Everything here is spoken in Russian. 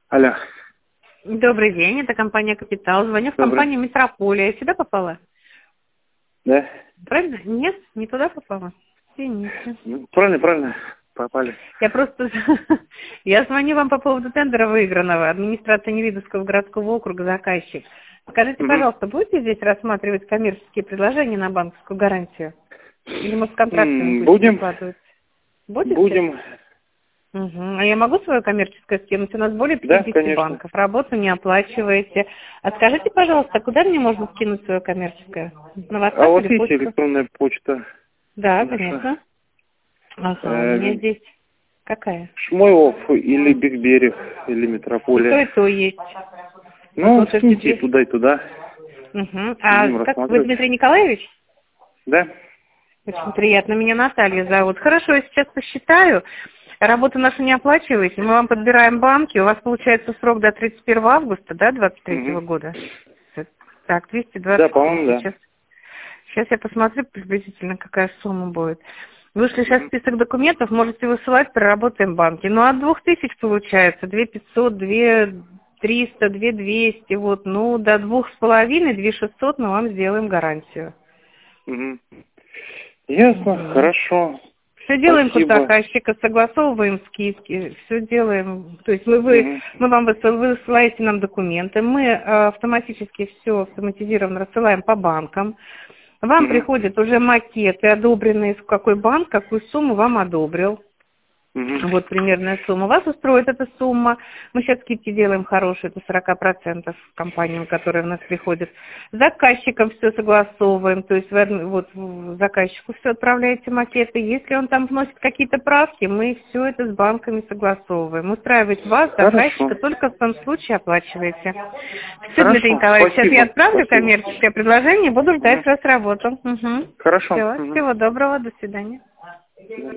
Алло. Добрый день, это компания «Капитал». Звоню в Добрый. компанию «Метрополия». Я сюда попала? Да? Правильно? Нет, не туда попала? Извините. Правильно. Попали. Я просто... Я звоню вам по поводу тендера выигранного. Администрация Нелидовского городского округа, заказчик. Скажите, пожалуйста, будете здесь рассматривать коммерческие предложения на банковскую гарантию? Или мы с контрактами будем складывать? Будете? Будем. Угу. А я могу свою коммерческую скинуть? У нас более 50 конечно. банков. Работу не оплачиваете. А скажите, пожалуйста, куда мне можно скинуть свою коммерческую? На WhatsApp А у вас или есть почту? электронная почта? Да, наша? конечно. Ага, у меня здесь какая? Шмойлов или Бигберег, или И Метрополия. то есть. Ну, Вот, слушайте, скиньте туда и туда. Угу. А Будем как вы, рассматривать. Дмитрий Николаевич? Да? Очень приятно. Меня Наталья зовут. Хорошо, я сейчас посчитаю. Работу нашу не оплачиваете. Мы вам подбираем банки. У вас получается срок до 31 августа, да, 23 года? Так, 220. Да, по-моему, да. Сейчас я посмотрю приблизительно, какая сумма будет. Вышли сейчас список документов, можете высылать, проработаем банки. Ну, от 2000 получается, 2500, 2300, 2200, вот, ну, до 2,5, 2600 мы вам сделаем гарантию. Ясно, хорошо. Все делаем под Спасибо. заказчика, согласовываем скидки, все делаем. То есть мы вам высылаете нам документы, мы автоматически все автоматизированно рассылаем по банкам. Вам приходят уже макеты, одобренные, в какой банк, какую сумму вам одобрил. Вот примерная сумма. Вас устроит эта сумма. Мы сейчас скидки делаем хорошие, это 40% компаниям, которые у нас приходят. С заказчиком все согласовываем, то есть вы вот заказчику все отправляете макеты. Если он там вносит какие-то правки, мы все это с банками согласовываем. Устраивать вас, заказчика, только в том случае оплачиваете. Все, Дмитрий Николаевич, сейчас я отправлю коммерческое предложение, буду ждать вас работу. Хорошо. Всего доброго, до свидания.